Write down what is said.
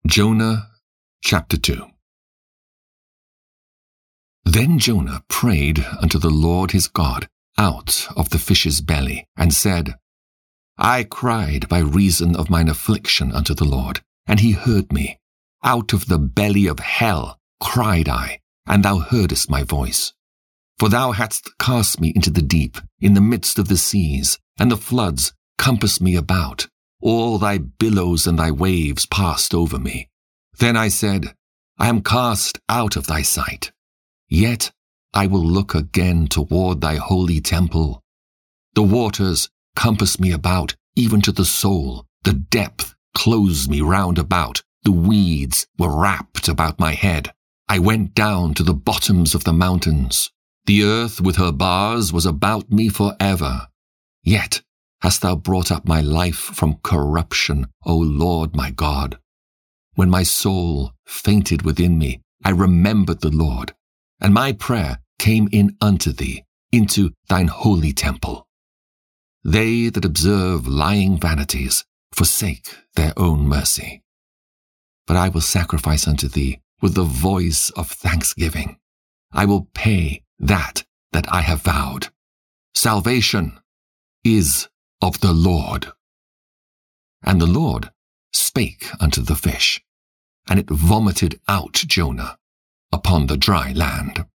Jonah chapter 2. Then Jonah prayed unto the Lord his God out of the fish's belly, and said, I cried by reason of mine affliction unto the Lord, and he heard me. Out of the belly of hell cried I, and thou heardest my voice. For thou hadst cast me into the deep, in the midst of the seas, and the floods compassed me about. All thy billows and thy waves passed over me. Then I said, I am cast out of thy sight. Yet I will look again toward thy holy temple. The waters compassed me about, even to the soul. The depth closed me round about. The weeds were wrapped about my head. I went down to the bottoms of the mountains. The earth with her bars was about me forever. Yet hast thou brought up my life from corruption, O Lord my God. When my soul fainted within me, I remembered the Lord, and my prayer came in unto thee, into thine holy temple. They that observe lying vanities forsake their own mercy. But I will sacrifice unto thee with the voice of thanksgiving. I will pay that I have vowed. Salvation is of the Lord. And the Lord spake unto the fish, and it vomited out Jonah upon the dry land.